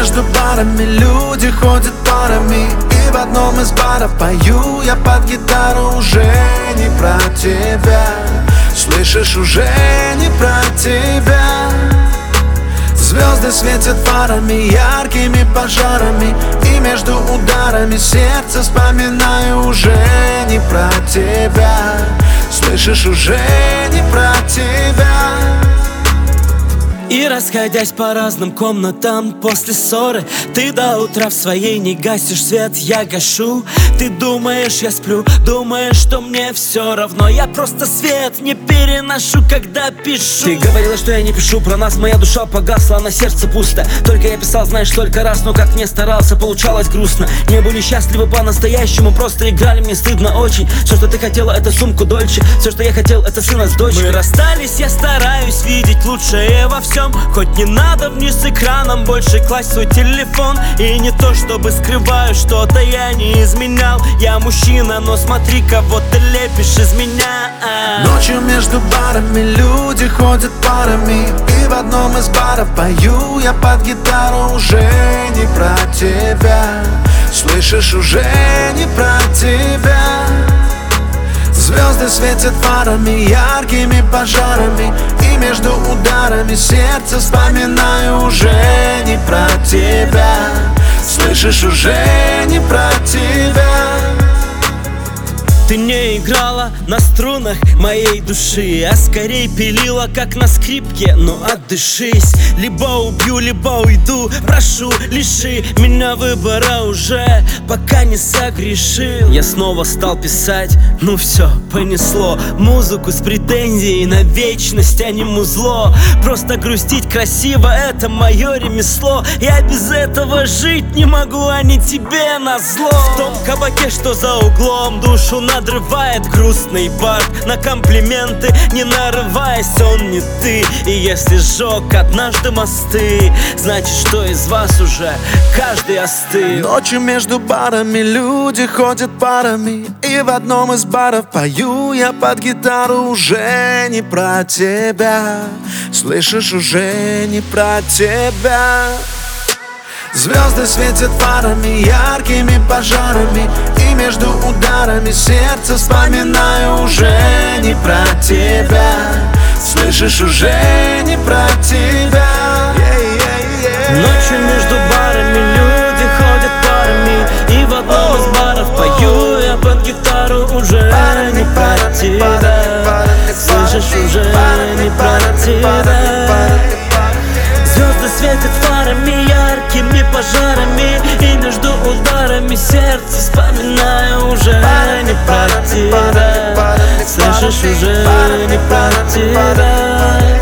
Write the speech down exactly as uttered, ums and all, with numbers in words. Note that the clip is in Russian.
между барами люди ходят парами, и в одном из баров пою я под гитару уже не про тебя. Слышишь, уже не про тебя. Звезды светят фарами, яркими пожарами, и между ударами сердца вспоминаю уже не про тебя. Слышишь, уже не про тебя. И расходясь по разным комнатам после ссоры, ты до утра в своей не гасишь свет, я гашу. Ты думаешь, я сплю, думаешь, что мне все равно. Я просто свет не переношу, когда пишу. Ты говорила, что я не пишу про нас, моя душа погасла, на сердце пусто. Только я писал, знаешь, только раз, но как не старался, получалось грустно. Не были счастливы по-настоящему, просто играли, мне стыдно очень. Все, что ты хотела, это сумку Дольче, все, что я хотел, это сына с дочкой. Мы расстались, я стараюсь видеть лучшее во всем. Хоть не надо вниз экраном больше класть свой телефон. И не то чтобы скрываю, что-то я не изменял. Я мужчина, но смотри, кого ты лепишь из меня. Ночью между барами люди ходят парами, и в одном из баров пою я под гитару уже не про тебя. Слышишь, уже не про тебя. Звезды светят фарами, яркими пожарами, и между ударами сердца вспоминаю уже не про тебя. Слышишь, уже не про тебя. Ты не играла на струнах моей души, а скорее пилила, как на скрипке. Ну отдышись, либо убью, либо уйду. Прошу, лиши меня выбора уже, пока не согрешил. Я снова стал писать, ну все, понесло. Музыку с претензией на вечность, а не музло. Просто грустить красиво, это мое ремесло. Я без этого жить не могу, а не тебе назло. В том кабаке, что за углом, душу на надрывает грустный бар. На комплименты не нарываясь, он не ты. И если сжег однажды мосты, значит, что из вас уже каждый остыл. Ночью между барами люди ходят парами, и в одном из баров пою я под гитару уже не про тебя. Слышишь, уже не про тебя. Звезды светят фарами, яркими пожарами, и между ударами сердца вспоминаю уже не про тебя. Слышишь, уже не про тебя. Ночью между барами люди ходят парами, и в одном из баров пою я под гитару уже не про тебя. Слышишь, уже не про тебя. Звезды светят фарами, яркими пожарами, и между ударами сердца вспоминаю уже не про тебя. Слышишь, уже не про тебя.